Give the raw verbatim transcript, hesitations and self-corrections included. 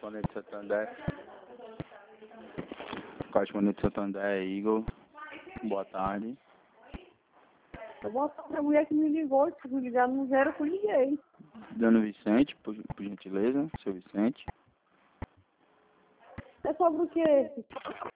correspondente de Santo André. Correspondente de Santo André, Igor. Boa tarde. Eu vou mostrar pra mulher que me ligou, se me ligar no zero, eu liguei. Dona Vicente, por, por gentileza, seu Vicente. É sobre o que?